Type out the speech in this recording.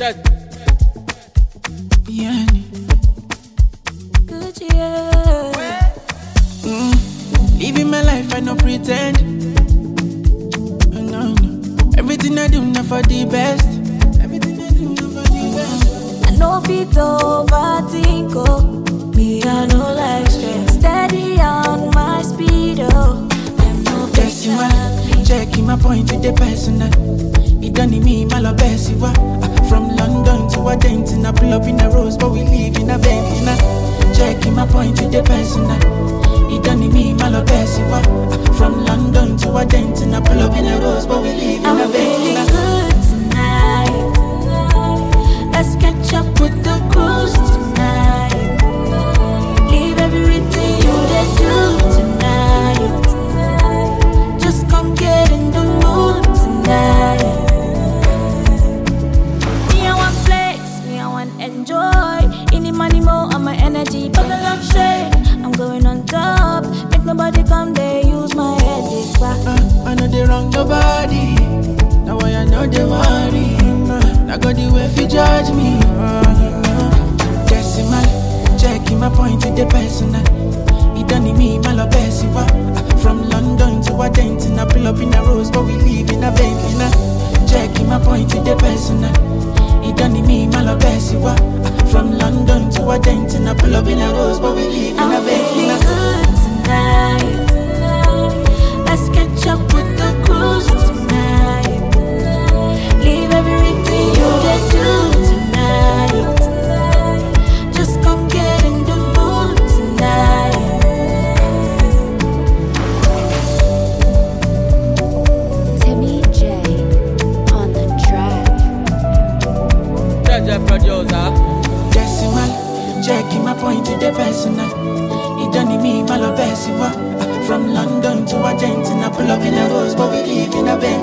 Check. Yeah. Good, yeah. Living my life, I no pretend. No, no. Everything I do, not for the best. Everything I do, not for the best. I know fit overthink, oh. Me, I know like stress. Steady on my speed, oh. Them no Yes, you are. Checking my point with the personal. It done in me, my love best you are. From London to Argentina, pull up in a rose, but we live in a Bentley now. Checking my point with the personal. It done in me, my love best you are. From London to Argentina, pull up in a rose, but we live in a I'm Bentley feeling now. good tonight. Let's catch up with the cruise tonight. Leave everything you did do tonight. Just come get in the mood tonight. Me, I want flex, me, I want enjoy. Any money more on my energy, but I love shade. I'm going on top, make nobody come there, use my headache back. I know they wrong nobody. Now I know they worry. Now got the way fi judge me. Guessing my checking my point with the personal. It done in me, my love best you are. From London to Argentina, pull up in a rose, but we live in a Bentley now. Checking my point with the personal. It done in me, my love best you are. From London to Argentina, pull up in a rose, but we live in a I'm Bentley feeling now. good tonight. Let's catch up with the cruise tonight. Leave everything you did do tonight. Just come get in the mood tonight. Timmy J on the track. Judge producer. Decimal, checking my point with the personal. It done in me, my love best you are. From London to Argentina, pull up in a rose, but we live in a Bentley.